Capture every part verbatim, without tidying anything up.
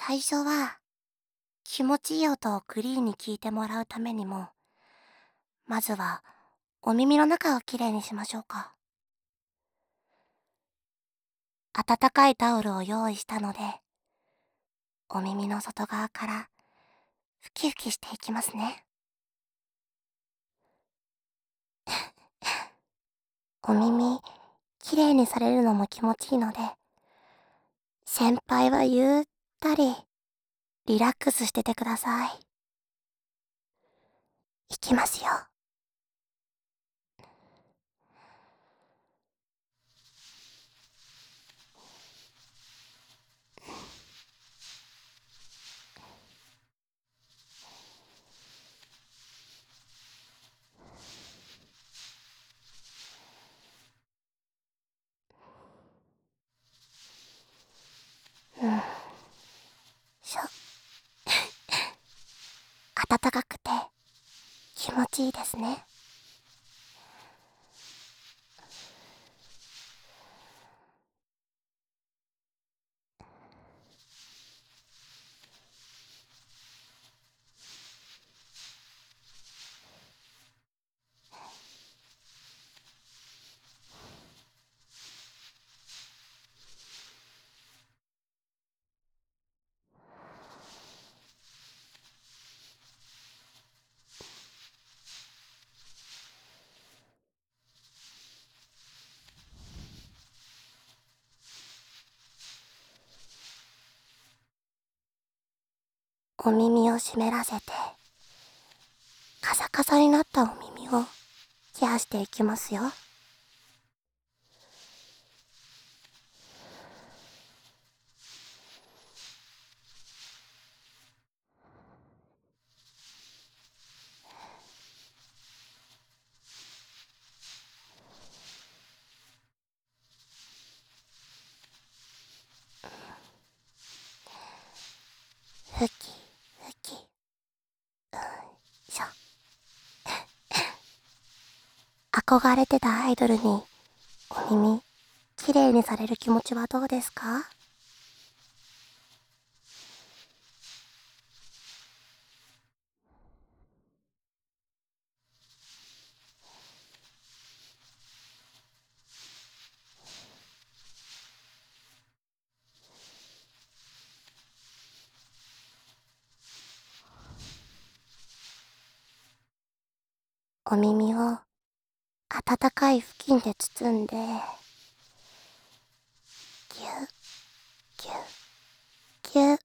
最初は気持ちいい音をクリーンに聞いてもらうためにも、まずはお耳の中をきれいにしましょうか。温かいタオルを用意したので、お耳の外側からふきふきしていきますね。お耳きれいにされるのも気持ちいいので、先輩はゆったりリラックスしててください。いきますよ。うん。しょ。暖かくて気持ちいいですね。お耳を湿らせて、カサカサになったお耳をケアしていきますよ。ふきふき、うんしょ。憧れてたアイドルにお耳きれいにされる気持ちはどうですか？お耳を温かい布巾で包んで、ぎゅっぎゅっぎゅっ。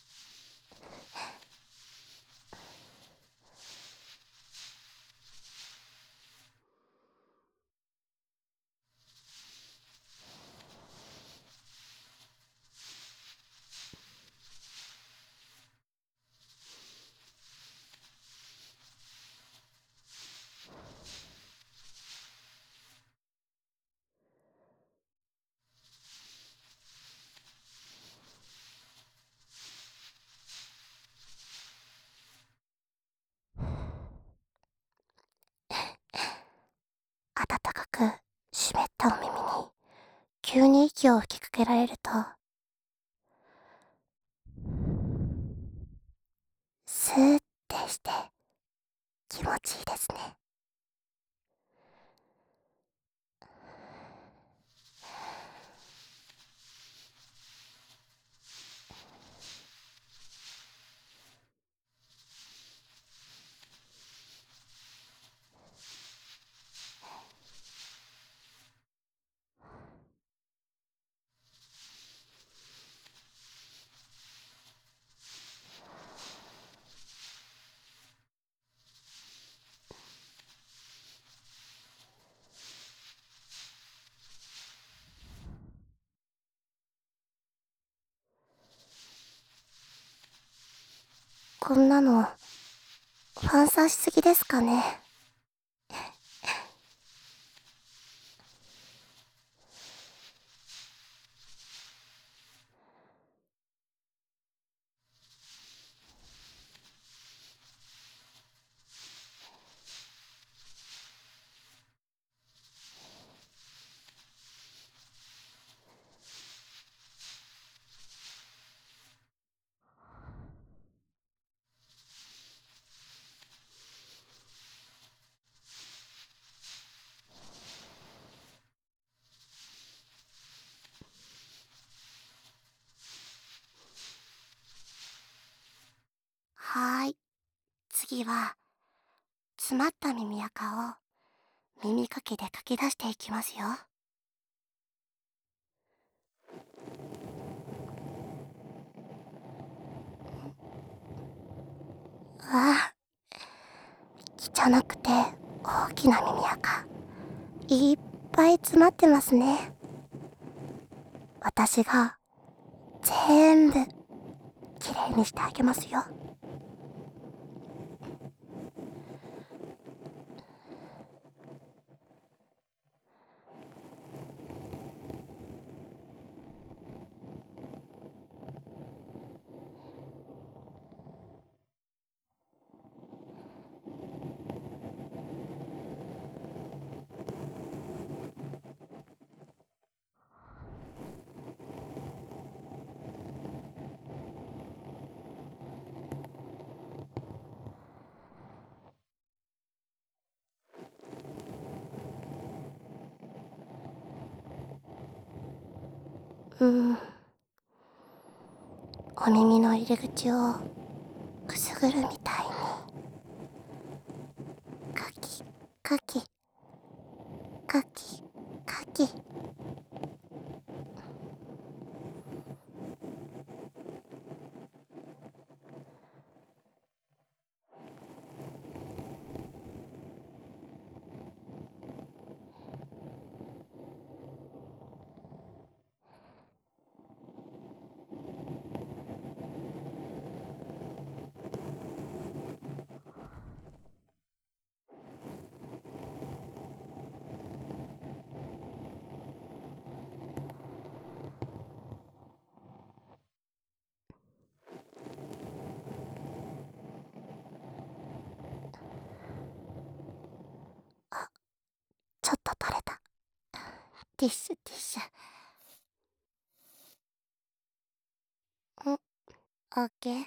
温かく湿ったお耳に急に息を吹きかけられると、スーってして気持ちいいですね。こんなのファンサしすぎですかね。 次は詰まった耳垢を耳かきでかき出していきますよ。わあ、汚くて大きな耳垢いっぱい詰まってますね。私が全部きれいにしてあげますよ。うーん、お耳の入り口をくすぐるみたいにカキカキカキカキ。あ、ちょっと取れた。ティッシュティッシュ。ん、オッケー。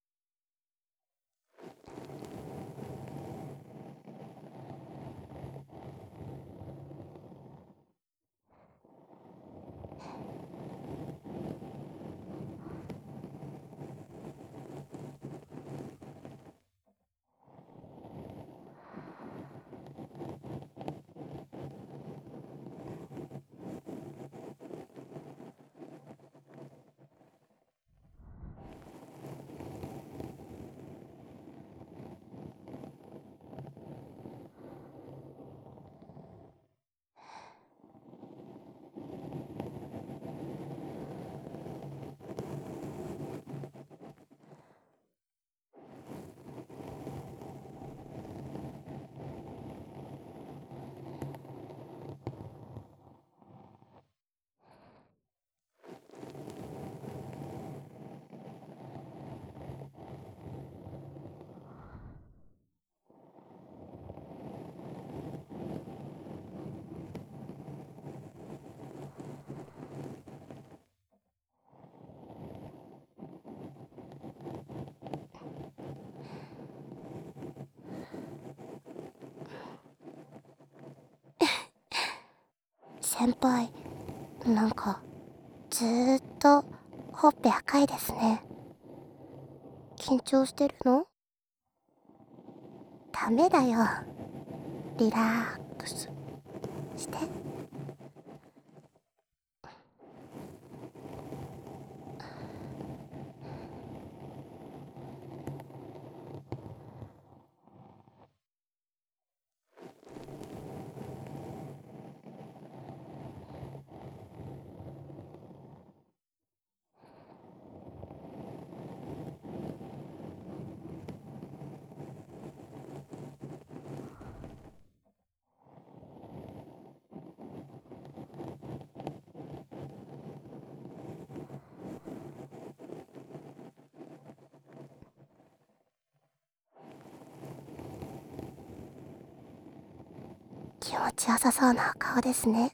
先輩、なんかずーっとほっぺ赤いですね。緊張してるの？ダメだよ。リラックスして。気持ちよさそうなお顔ですね。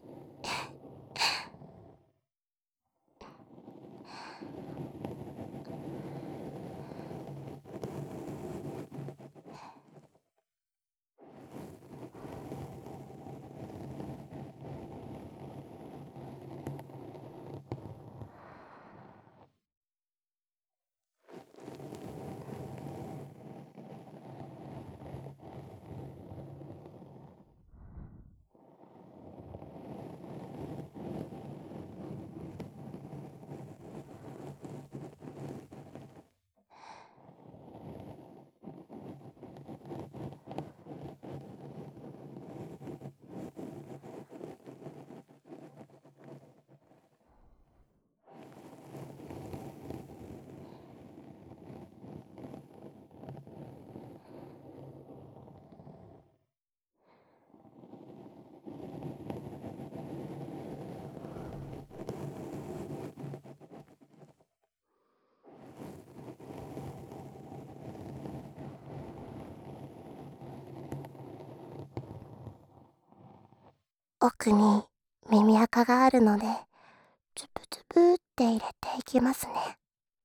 奥に耳垢があるので、つぶつぶって入れていきますね。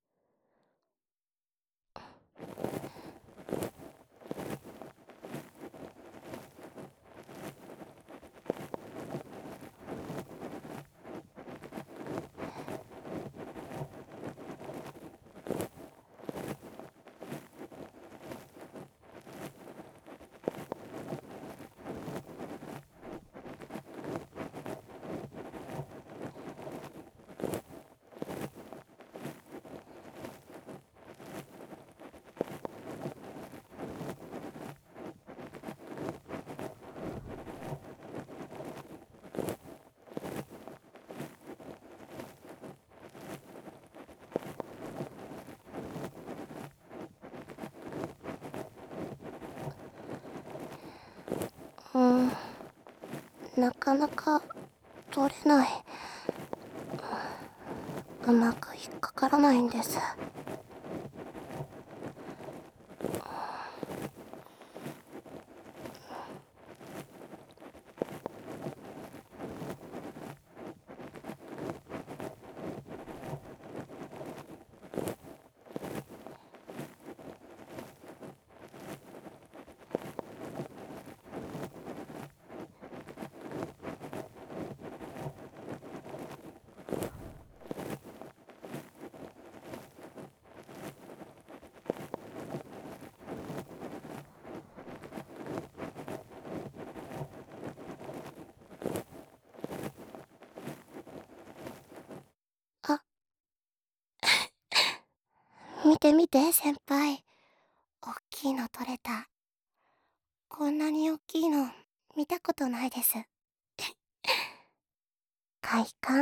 うーん、なかなか取れない。うまく引っかからないんです。あ、見て見て、先輩。おっきいの取れた。こんなにおっきいの見たことないです。快感。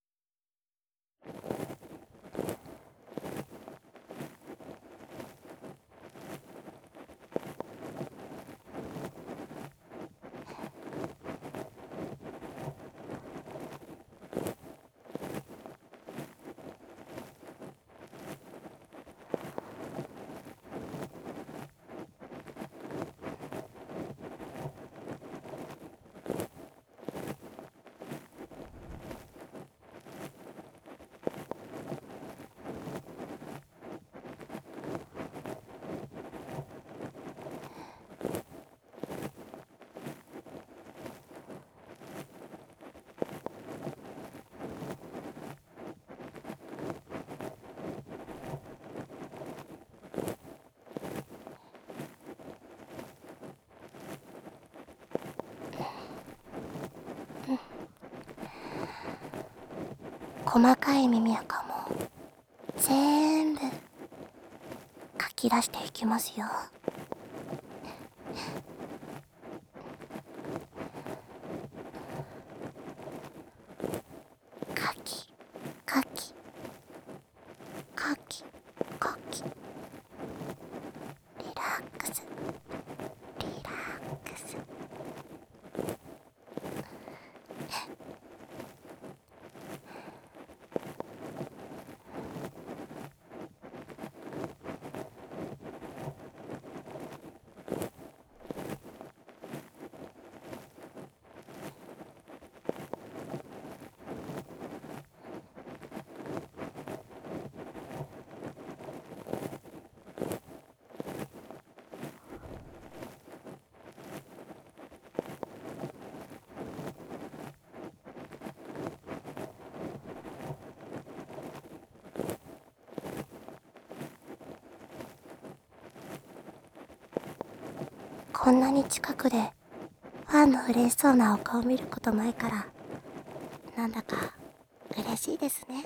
細かい耳垢も全部かき出していきますよ。かきかきかきかき。リラックスリラックス。こんなに近くでファンの嬉しそうなお顔見ることないから、なんだか嬉しいですね。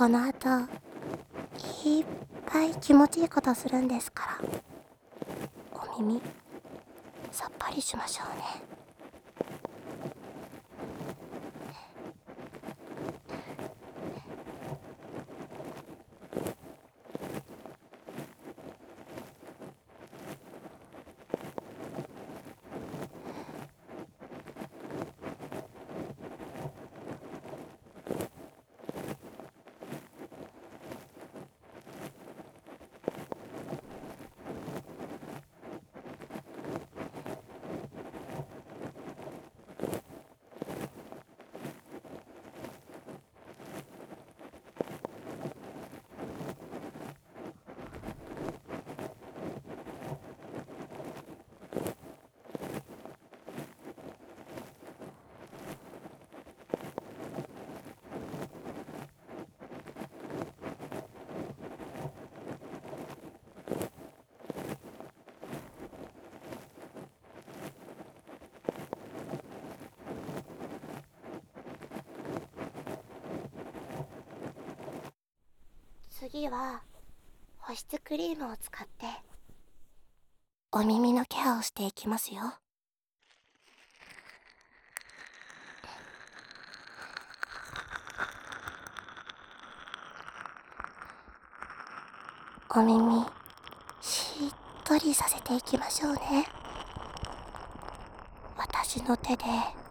この後いっぱい気持ちいいことするんですから、お耳さっぱりしましょうね。次は保湿クリームを使ってお耳のケアをしていきますよ。お耳しっとりさせていきましょうね。私の手で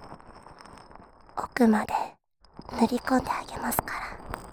奥まで塗り込んであげますから。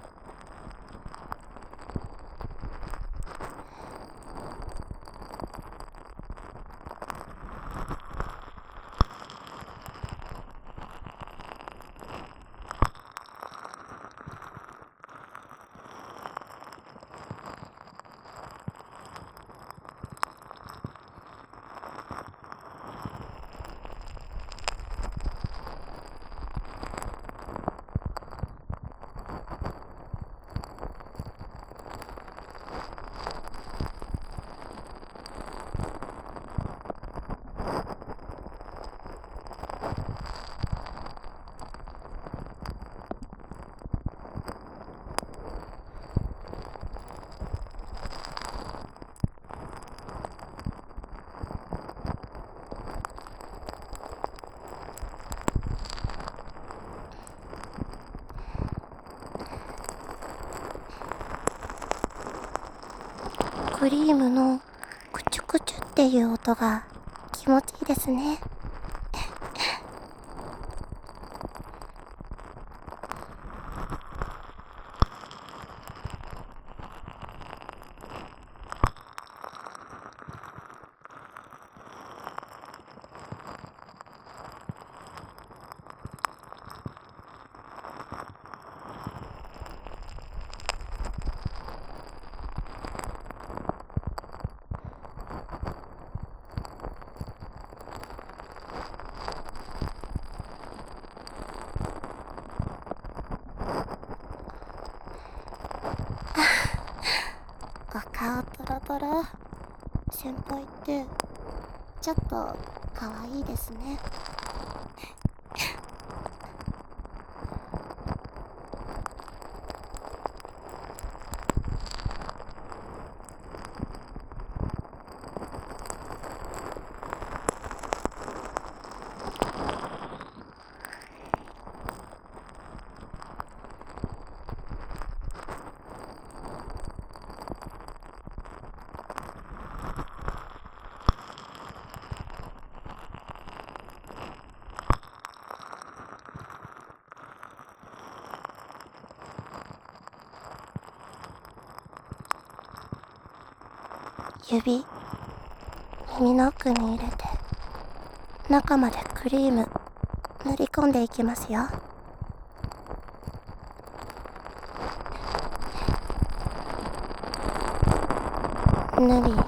クリームのクチュクチュっていう音が気持ちいいですね。お顔トロトロ。先輩ってちょっと可愛いですね。指耳の奥に入れて中までクリーム塗り込んでいきますよ。ぬりぬりぬり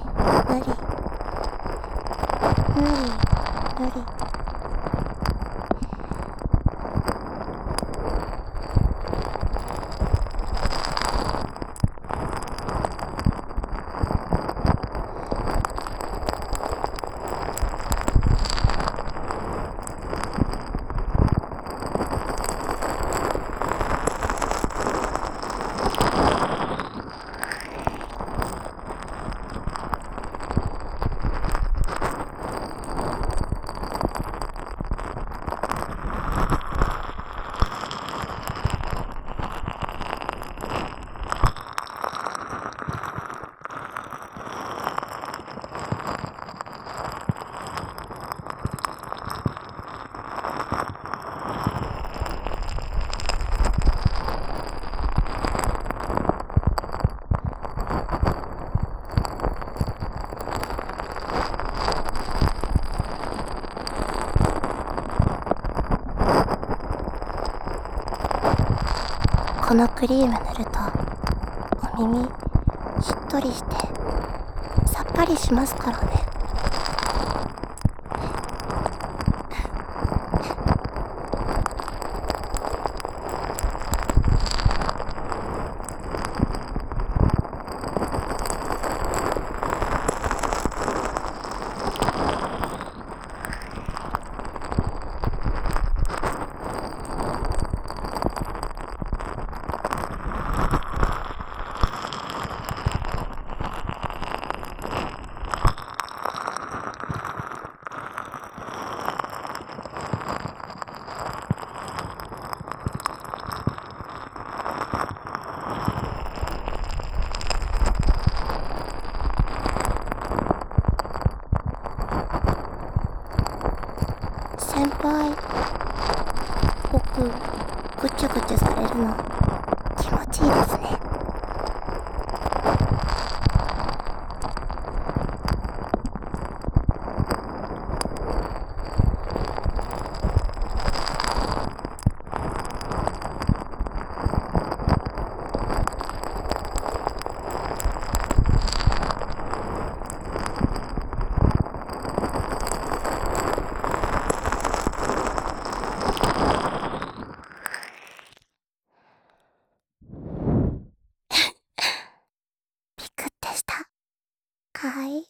ぬり。 このクリーム塗るとお耳しっとりしてさっぱりしますからね。先輩、僕ぐちゅぐちゅされるの気持ちいいですね。ピクってした。かわいい。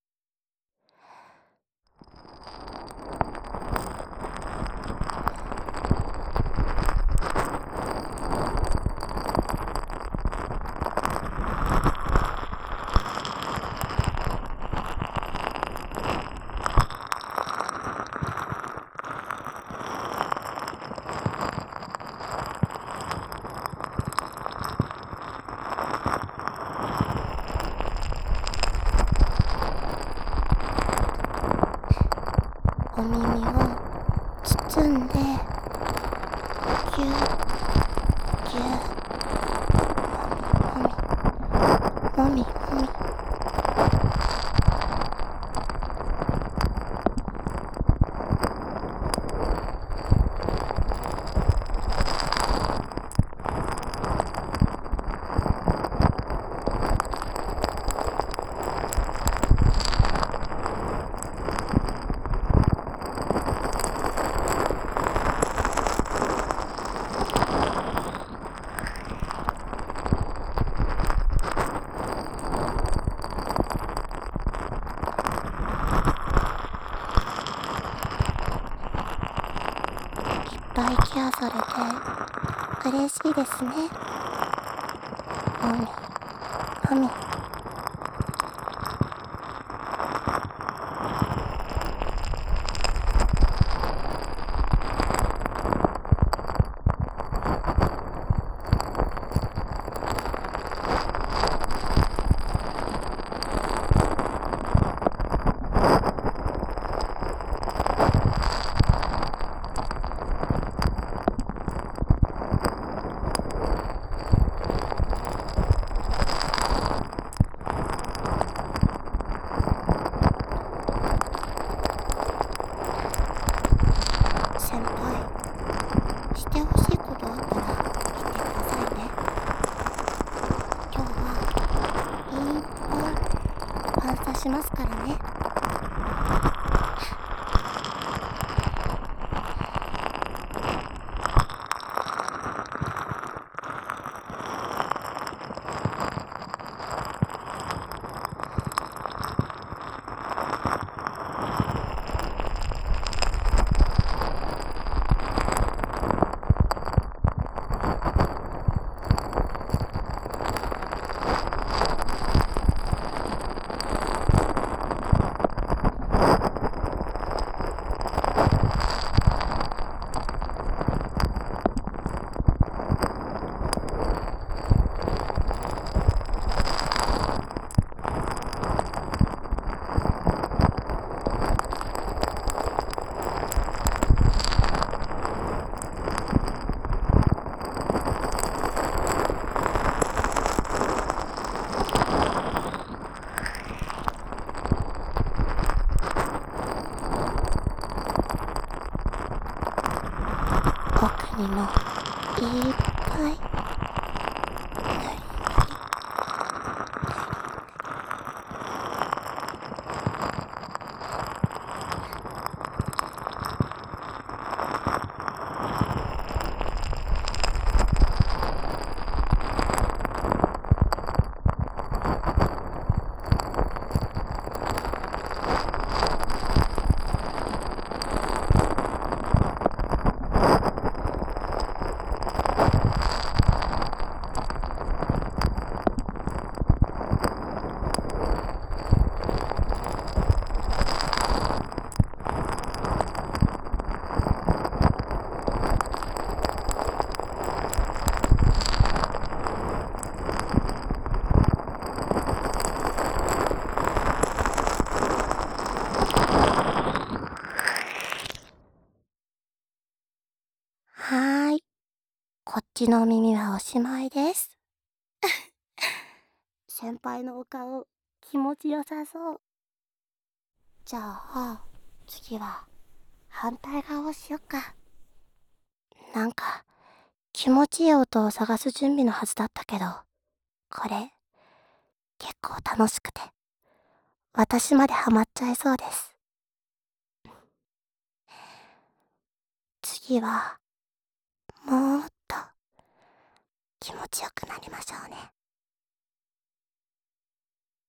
お耳を包んでぎゅっぎゅっもみもみもみもみ。いっぱいケアされて嬉しいですね。もみもみ。先輩、してほしいことあったら言ってくださいね。今日はいっぱいファンサしますからね。奥にもいっぱいちの耳はおしまいです。先輩のお顔、気持ちよさそう。じゃあ、次は、反対側をしよっか。なんか、気持ちいい音を探す準備のはずだったけど、これ、結構楽しくて、私までハマっちゃいそうです。次は、もーっと、気持ちよくなりましょうね。